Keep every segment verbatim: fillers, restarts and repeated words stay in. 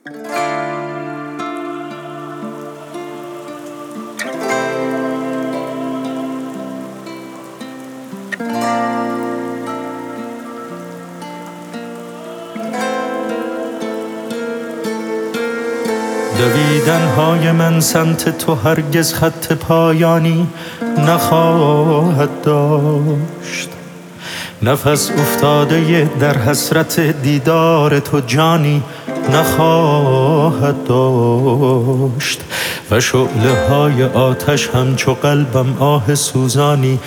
دویدن‌های من سمت تو هرگز خط پایانی نخواهد داشت. نفس افتاده در حسرت دیدار تو جانی نخواهد داشت. و شعله های آتش همچو قلبم آه سوزانی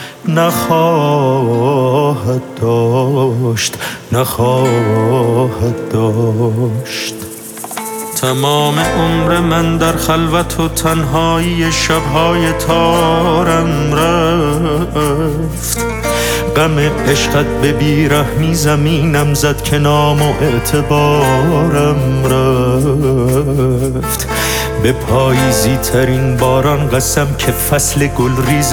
نخواهد داشت نخواهد داشت. تمام عمر من در خلوت و تنهایی شبهای تارم رفت. غم عشقت به بیرحمی زمینم زد که نام و اعتبارم رفت. به پاییزی ترین باران قسم که فصل گلریز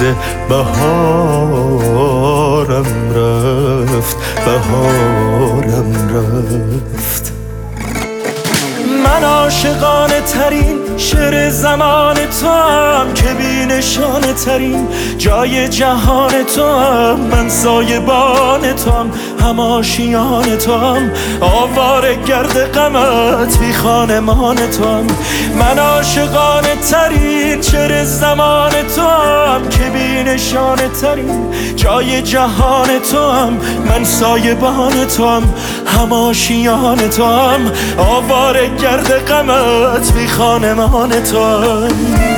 بهارم رفت بهارم رفت. من عاشقانه ترین شعر زمان تو هم که بی نشانه ترین جای جهان تو هم. من سایبان تو هم هم آشیان تو هم آواره گرد غمت بی خانمان تو هم. من عاشقانه ترین شعر زمان تو هم که بی نشانه ترین جای جهان تو هم. من سایبان تو هم هم آشیان تو هم آواره گرد غمت بی خانمان تو هم.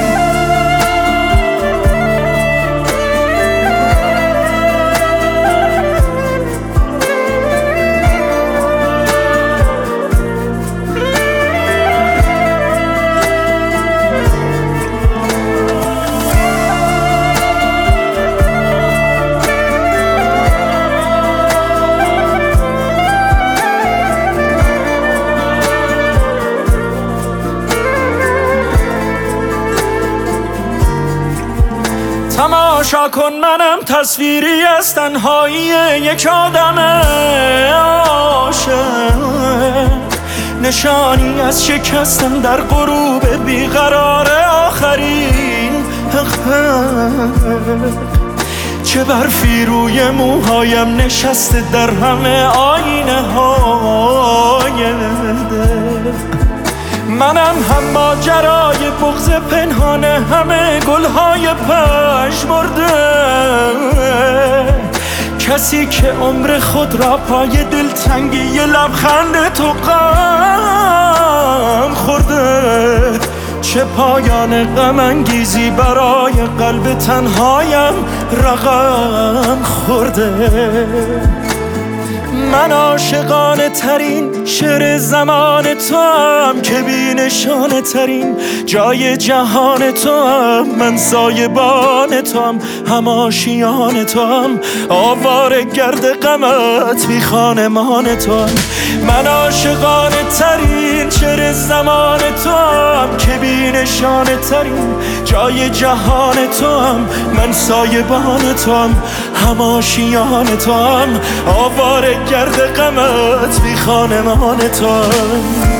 تماشا کن منم تصویری از تنهایی یک آدم عاشق. نشانی از شکستن در غروب بیقرار آخرین حقیقت. چه برفی روی موهایم نشسته در همه آینه های دل. منم هم ماجرای بغض پنهان همه گلهای پژمرده. کسی که عمر خود را پای دلتنگی لبخند تو غم خورده. چه پایان غم انگیزی برای قلب تنهایم رقم خورده. من عاشقانه ترین شعر زمان تو هم که بی نشانه ترین جای جهان تو هم. من سایبان تو هم هم آشیان تو هم آواره گرد غمت بی خانمان تو هم. من عاشقانه ترین شعر زمان تو هم که بی نشانه ترین جای جهان تو هم. من سایبان تو هم هم آشیان تو هم آواره گرد غمت بی خانمان تو هم.